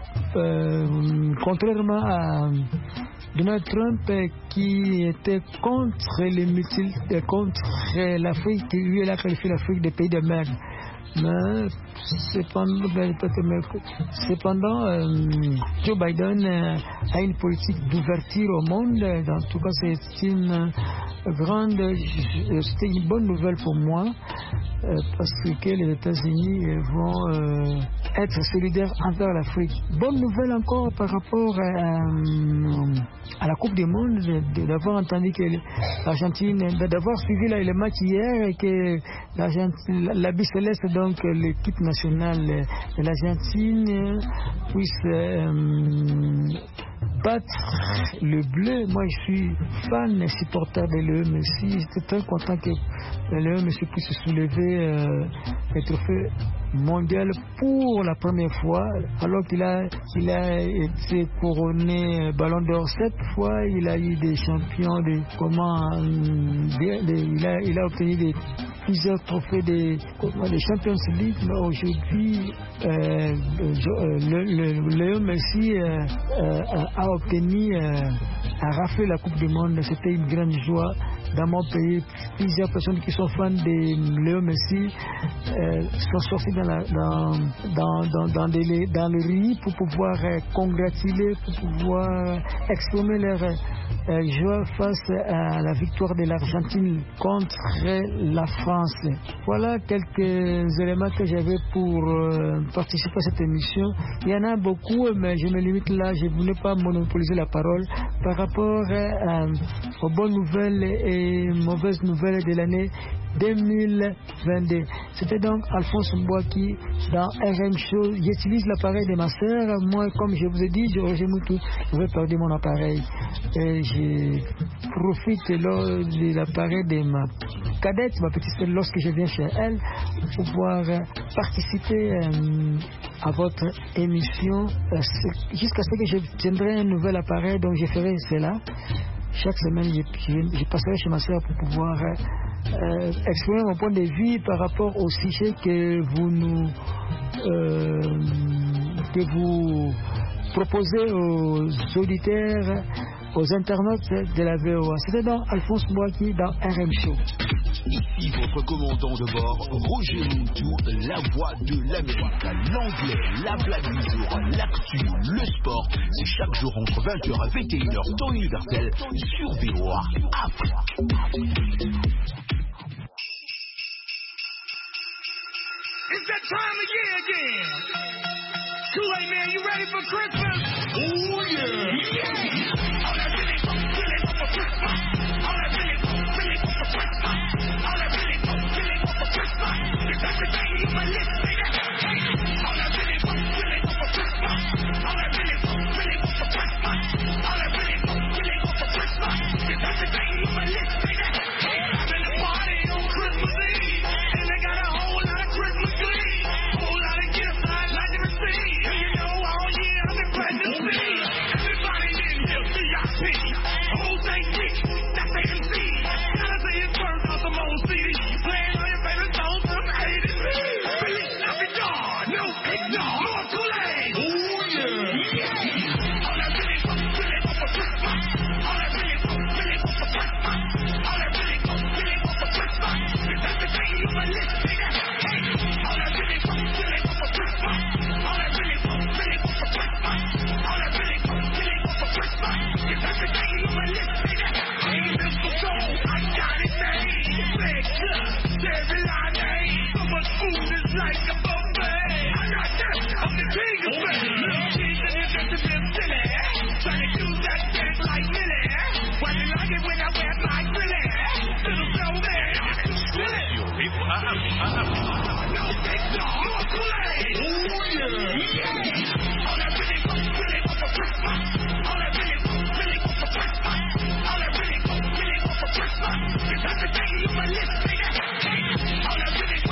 euh, contrairement à Donald Trump qui était contre les multi, contre l'Afrique, qui lui il a qualifié l'Afrique des pays de merde. Mais cependant, cependant euh, Joe Biden euh, a une politique d'ouverture au monde. En tout cas, c'est une grande, c'était une bonne nouvelle pour moi, euh, parce que les États-Unis vont euh, être solidaires envers l'Afrique. Bonne nouvelle encore par rapport à, à la Coupe du Monde, d'avoir entendu que l'Argentine, d'avoir suivi là, le match hier, et que l'Argentine, la Bicéleste, donc l'équipe nationale de l'Argentine, puisse euh, battre le bleu. Moi je suis fan et supporter de l'E M C. J'étais très content que l'E M C puisse soulever euh, le trophée mondial pour la première fois, alors qu'il a, il a été couronné Ballon d'Or sept fois. Il a eu des champions de comment de, de, il, a, il a obtenu des plusieurs trophées des, des Champions League, mais aujourd'hui euh, le, le, le M C euh, euh, a obtenu euh, a raflé la Coupe du Monde. C'était une grande joie dans mon pays. Plusieurs personnes qui sont fans de Léo Messi euh, sont sorties dans, la, dans, dans, dans, dans, des, dans le riz pour pouvoir euh, congratuler, pour pouvoir exprimer leur euh, joie face à la victoire de l'Argentine contre la France. Voilà quelques éléments que j'avais pour euh, participer à cette émission. Il y en a beaucoup, mais je me limite là. Je ne voulais pas monopoliser la parole par rapport euh, aux bonnes nouvelles et mauvaises nouvelles de l'année deux mille vingt-deux. C'était donc Alphonse Mbouaki dans R M Show. J'utilise l'appareil de ma sœur. Moi, comme je vous ai dit, Roger Moutou, je vais perdre mon appareil. Et je profite de l'appareil de ma cadette, ma petite sœur, lorsque je viens chez elle, pour pouvoir participer euh, à votre émission euh, jusqu'à ce que je tiendrai un nouvel appareil. Donc je ferai cela. Chaque semaine, je, je, je passerai chez ma sœur pour pouvoir euh, exprimer mon point de vue par rapport au sujet que vous nous euh, que vous proposez aux auditeurs, aux internautes de la V O A. C'était donc Alphonse Mbouaki dans R M Show. Ici votre commandant de bord, Roger Moutou, la voix de l'Amérique. L'anglais, la blague du jour, l'actu, le sport, c'est chaque jour entre vingt heures et vingt et une heures temps universel sur V O A Afrique. It's that time of year again. Kool-Aid man, you ready for Christmas? Oh yeah. Yeah. All that really, really for Christmas. All that really, really for Christmas. All that really, really for Christmas. It's everything you my lips say that. All that really, really for Christmas. All that really, really for Christmas. All that really, really for Christmas. It's everything you my lips say that. Having a party on Christmas Eve, and they got a whole lot of Christmas glee, whole lot of gifts I'd like to receive. And you know all year I've been glad to see everybody in here V I P. Whole thing rich, that's A M C. Gotta say it's worth on some old C D, playing all your favorite songs from A to Z. Release up and dawn, no ignore, more Kool-Aid. Oh yeah, yeah. All that really, really for Christmas. All that really, really for Christmas. All that really, really for Christmas. It's everything you my lips say that. All that really, really for Christmas. All that really, really for Christmas. All that really, really for Christmas. It's everything you my lips say that. Hey, Mister Soul, I got it made. Red cup, every line made. So much food is like a buffet. I got that, I'm the king of fame. Little kids and you're just a bit silly. Trying to do that dance like Millie. Why you like it when I wear my grilly? Little slow there, I can spill it. No big dog, more Kool-Aid. Oh yeah, yeah. All that really, really for Christmas. All that really, really for Christmas. All that really, really for Christmas. It's everything you my lips say that. All that really,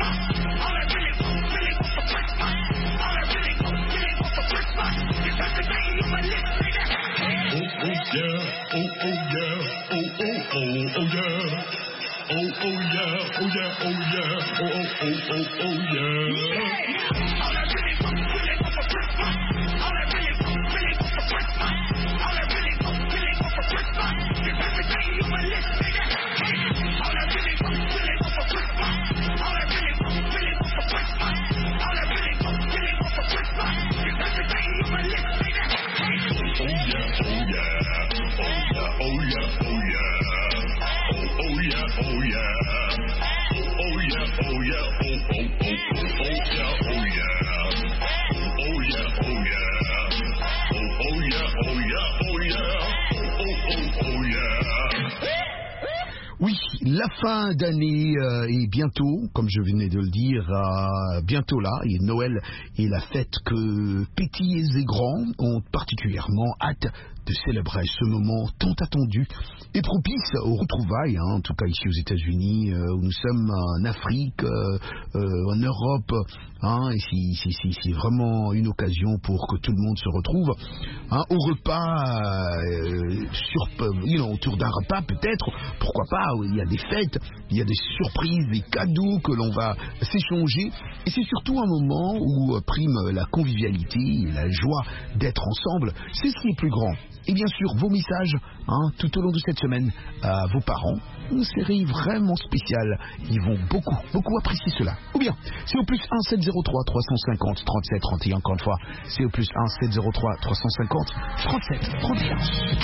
All I really want, really want for Christmas. All I really want, really want for Christmas is everything on my list, baby. Oh, oh, yeah. Oh, oh, yeah. Oh, oh, oh, oh, yeah. Oh, oh, yeah. Oh, yeah. Oh, yeah. Oh, oh, oh, oh, oh, yeah. All I really want, really want for Christmas. All I really want, really want for Christmas. All I really want, really want for Christmas is everything on my list, baby. All I really want, really want for Christmas. All I really want, really want for Christmas. All I really want, really want for Christmas is everything on my list, baby. Oh yeah, oh yeah, oh yeah, oh yeah, oh yeah, oh yeah, oh yeah, oh yeah, oh yeah, oh oh oh oh yeah, oh yeah, oh yeah, oh yeah, oh oh yeah, oh yeah, oh yeah, oh oh oh yeah. Oui, la fin d'année euh, est bientôt, comme je venais de le dire, euh, bientôt là, et Noël est la fête que petits et grands ont particulièrement hâte de célébrer ce moment tant attendu et propice aux retrouvailles, hein, en tout cas ici aux États-Unis, euh, où nous sommes en Afrique, euh, euh, en Europe, hein, et c'est, c'est, c'est vraiment une occasion pour que tout le monde se retrouve, hein, au repas, euh, sur, you know, autour d'un repas peut-être, pourquoi pas, où il y a des fêtes, il y a des surprises, des cadeaux que l'on va s'échanger, et c'est surtout un moment où prime la convivialité et la joie d'être ensemble, c'est ce qui est plus grand. Et bien sûr, vos messages, hein, tout au long de cette semaine, à vos parents, une série vraiment spéciale. Ils vont beaucoup, beaucoup apprécier cela. Ou bien, c'est au plus un sept zéro trois trois cent cinquante trente-sept trente et un, encore une fois, c'est au plus un sept zéro trois trois cent cinquante trente-sept trente et un.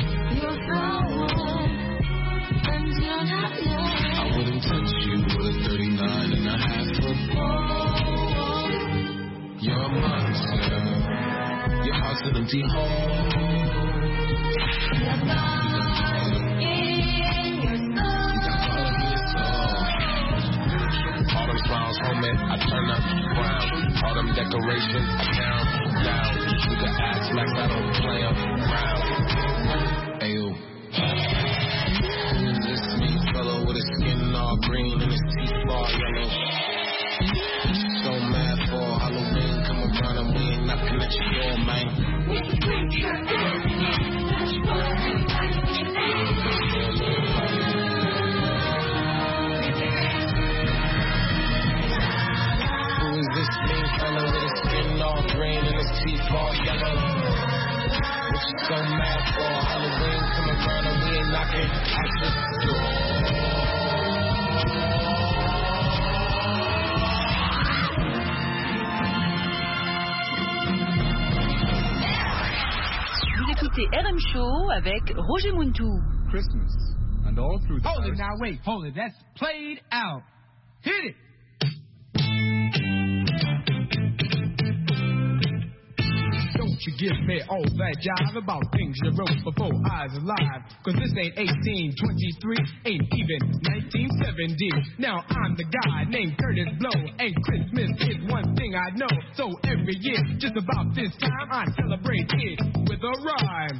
I wouldn't touch you with a thirty-nine and a half foot pole. You're a monster. Your heart's an empty hole. All them smiles, homie, I turn up round. All them decorations, I down, down. You can ask like I don't play around. Ayo. Who is this me fellow with his skin all green and his teeth all yellow? So mad for Halloween, come around and we ain't knocking at your door, man. Who is this mean fellow with his skin all green and his teeth all yellow? What you so mad for? Halloween, come around and we ain't knocking at the door. Vous écoutez R M Show avec Roger Muntu. Christmas and all through the Hold house. it now, wait, hold it. That's played out. Hit it. Don't you give me all that jive about things you wrote before I was alive. Cause this ain't eighteen twenty-three, ain't even nineteen seventy. Now I'm the guy named Curtis Blow, and Christmas is one thing I know. So every year, just about this time, I celebrate it with a rhyme.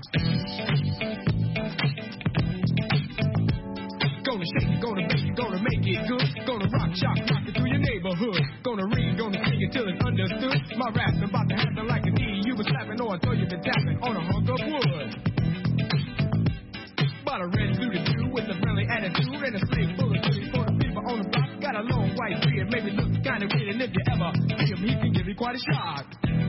Gonna shake it, gonna bake it, gonna make it good. Gonna rock, shock, rock it through your neighborhood. Gonna read, gonna sing it till it's understood. My rap's about to happen like a knee. You been slapping or I throw you been tapping on a hunk of wood. Bought a red suited dude with a friendly attitude and a sleeve full of goodies for the people on the block. Got a long white beard, maybe looks kinda weird, and if you ever see him, he can give you quite a shock.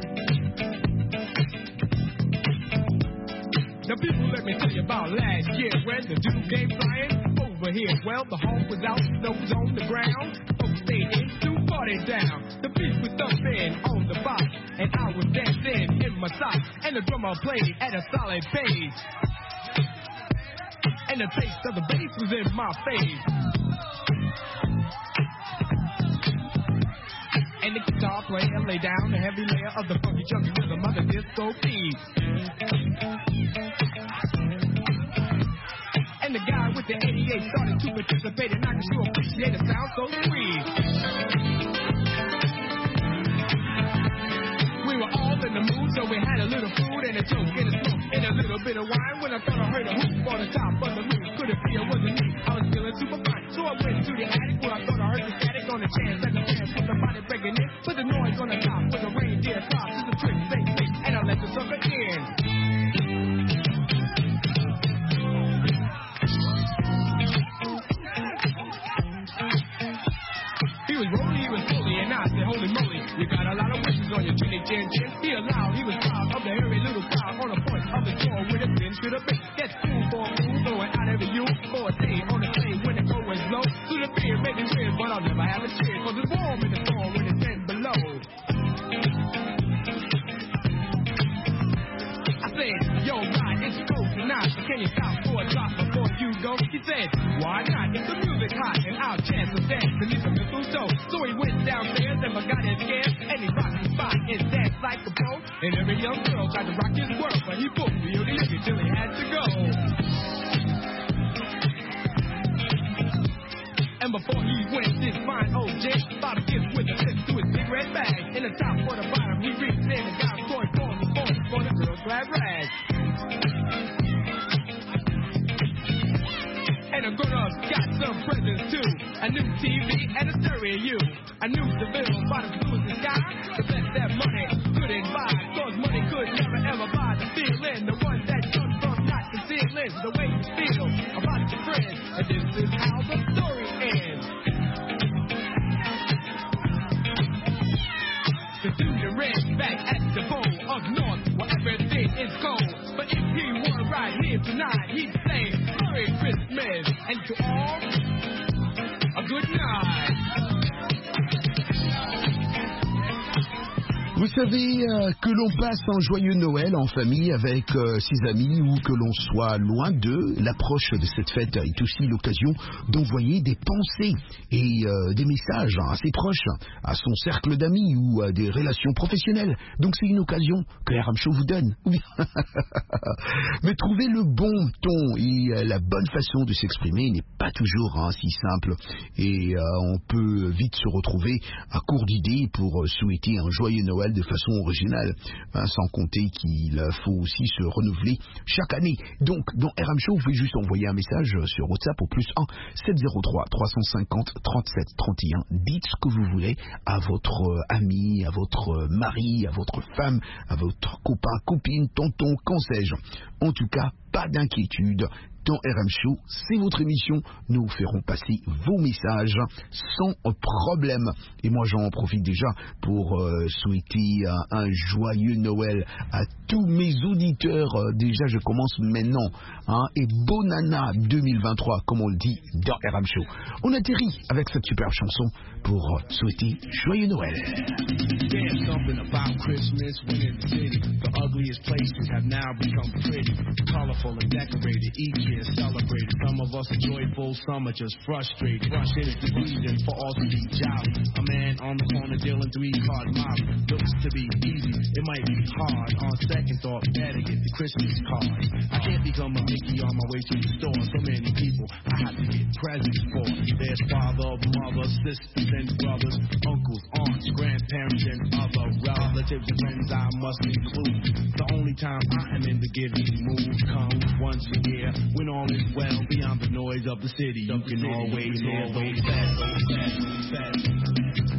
Now people, let me tell you about last year when the dude came flying over here. Well, the home was out, snow was on the ground. Folks stayed in to party down. The beat was thumping on the box, and I was dancing in my socks. And the drummer played at a solid pace, and the taste of the bass was in my face. And the guitar player lay down the heavy layer of the funky junky rhythm of the disco beat. And the guy with the eighty-eight started to participate, and I can sure appreciate the sound so sweet. We were all in the mood, so we had a little food and a joke and a smoke and a little bit of wine. When I thought I heard a hoop on the top of the roof, could it be it wasn't me? I was feeling super fine, so I went to the attic where I thought I heard the static on the chance that the fans put the Put the noise on the top with a reindeer crop. It's a trick, fake, fake, and I'll let the sucker in. He was rolling, he was fully, and I said, holy moly, you got a lot of wishes on your chinny chin chin. He allowed, he was proud of the hairy little crowd on the point of the door with a pin to the bit. Gets cool for a move, going out every you for a day on the plane when it goes low. To the beer, make me weird, but I'll never have a cheer, cause it's warm in the store when it's ten below. I said, yo, right, it's cold tonight, but can you stop for a drop before you go? He said, why not? If the music hot and our chance to dance beneath the mistletoe. So he went downstairs and forgot his scares, and he rocked the spot and danced like a pro. And every young girl tried to rock his world, but he booked the yogi yogi till he had to go. And before he went, this fine old gent bought a gift with a tip to his big red bag. In the top or the bottom, he reached in and got a toy for the phone for the girl's glad rag. And the grown-ups got some presents too. A new T V and a stereo. A new Seville bought a blue in the sky. The best that money couldn't buy. Cause money could never ever buy the feeling. The one that comes from not the ceiling. The way you feel about your friends. And this is how the story ends. The dude ran back at the bowl up north where everything is cold. But if he were right here tonight, he'd say Merry Christmas and to all a good night. Vous savez euh, que l'on passe un joyeux Noël en famille avec euh, ses amis ou que l'on soit loin d'eux, l'approche de cette fête est aussi l'occasion d'envoyer des pensées et euh, des messages à ses proches, à son cercle d'amis ou à des relations professionnelles. Donc c'est une occasion que R M Show vous donne. Mais trouver le bon ton et la bonne façon de s'exprimer n'est pas toujours hein, si simple et euh, on peut vite se retrouver à court d'idées pour souhaiter un joyeux Noël de façon originale, hein, sans compter qu'il faut aussi se renouveler chaque année. Donc, dans R M Show, vous pouvez juste envoyer un message sur WhatsApp au plus un sept zéro trois trois cent cinquante trente-sept trente et un. Dites ce que vous voulez à votre ami, à votre mari, à votre femme, à votre copain, copine, tonton, qu'en sais-je. En tout cas, pas d'inquiétude. Dans R M Show, c'est votre émission. Nous ferons passer vos messages sans problème. Et moi, j'en profite déjà pour euh, souhaiter un, un joyeux Noël à tous mes auditeurs. Euh, déjà, je commence maintenant. Hein, et Bonana deux mille vingt-trois, comme on le dit dans R M Show. On atterrit avec cette superbe chanson pour euh, souhaiter joyeux Noël. There's something about Christmas when in the city. The ugliest places have now become pretty, colorful and decorated. Each year celebrated. Some of us are joyful, some are just frustrated. It is the reason for all to be jolly. A man on the corner dealing three card molly. Looks to be easy, it might be hard. On second thought, better get the Christmas cards. I can't become a Mickey on my way to the store. So many people I have to get presents for. There's father, mother, sisters and brothers, uncles, aunts, grandparents and other relatives and friends I must include. The only time I am in the giving mood comes once a year when all is well beyond the noise of the city. You can always hear those bells, those bells, those bells.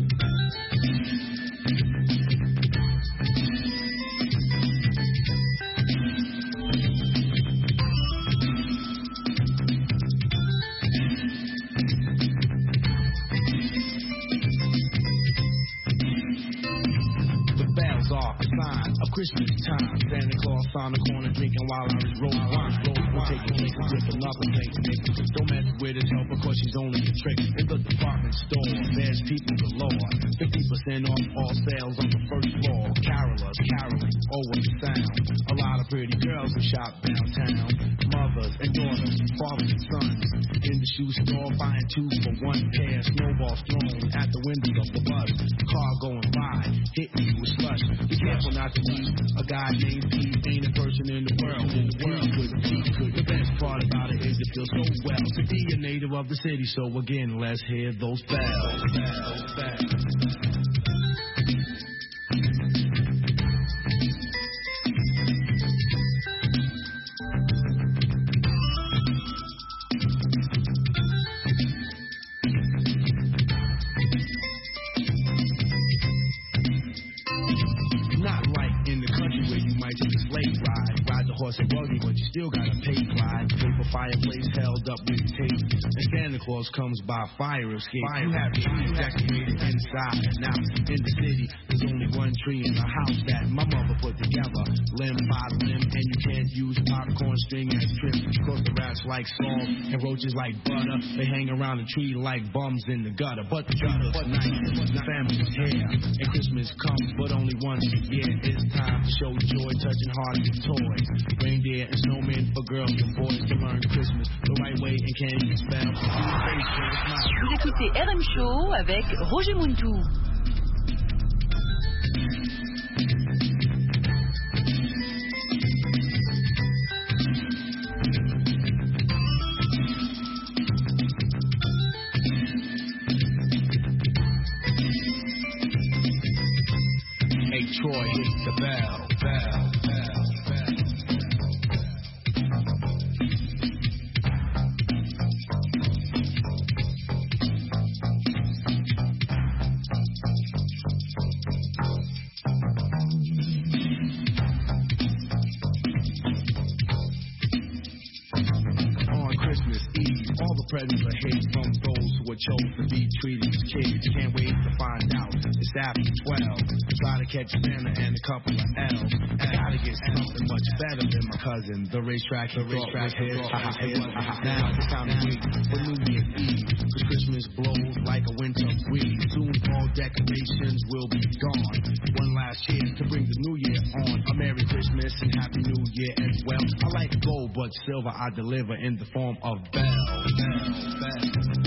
Christmas time, Santa Claus on the corner drinking while I was rolling wine. We'll take a drink with another thing. Don't mess with his help because she's only a trick. In the department store, there's people galore. fifty percent off all sales on the first floor. Carolers, caroling, oh what a sound. A lot of pretty girls who shop downtown. Mothers and daughters, fathers and sons. In the shoe store, buying two for one pair. Snowballs thrown at the windows of the bus. Car going by, hitting you with slush. Be careful not to meet a guy named Pete. Ain't a person in the world in the world could be good. The best part about it is it feels so well to be a native of the city. So again, let's hear those bells. bells, bells. still gotta pay Clyde. Paper fireplace held up with tape. And Santa Claus comes by fire escape. You have trees decorated inside. Now in the city, there's only one tree in the house that my mother put together, limb by limb, and you can't use popcorn string as trim. Cause the rats like salt and roaches like butter. They hang around the tree like bums in the gutter. But the tree looks nice, the family's here, and Christmas comes, but only once a year. It's time to show joy, touching hearts with toys. Reindeer and snowmen for girls and boys to learn Christmas the right way and candy spell. Vous écoutez R M Show avec Roger Muntou. Hey Troy, hit the bell, bell, bell, bell. On Christmas Eve, all the presents are hid from those who are chosen to be treated as kids. Can't wait to find out. It's after twelve. Try to catch Santa and a couple of L's. I gotta get something much better than my cousin. The racetrack, the racetrack his. Now it's time to wait for New Year's Eve. Cause Christmas blows like a winter breeze. Soon all decorations will be gone. One last year to bring the new year on. A Merry Christmas and Happy New Year as well. I like gold, but silver I deliver in the form of bells. Bells, bells.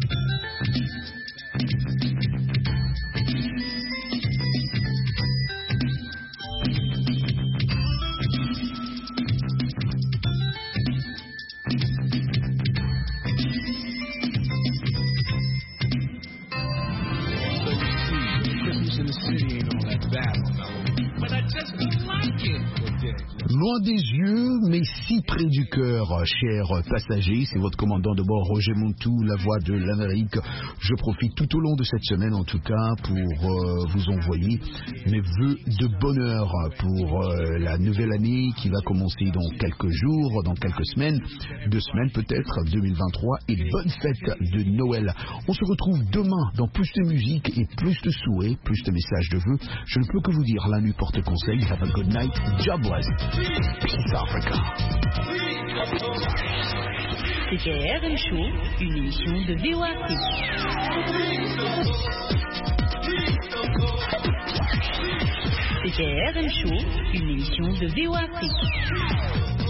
Loin des yeux, mais si près du cœur, chers passagers, c'est votre commandant de bord Roger Muntou, la voix de l'Amérique. Je profite tout au long de cette semaine, en tout cas, pour euh, vous envoyer mes vœux de bonheur pour euh, la nouvelle année qui va commencer dans quelques jours, dans quelques semaines, deux semaines peut-être, deux mille vingt-trois, et bonne fête de Noël. On se retrouve demain dans plus de musique et plus de souhaits, plus de messages de vœux. Je ne peux que vous dire, la nuit porte conseil. Have a good night. Jobless. Peace Africa. C'était R M Show, une émission de V O A Afrique. C'était R M Show, une émission de V O A Afrique.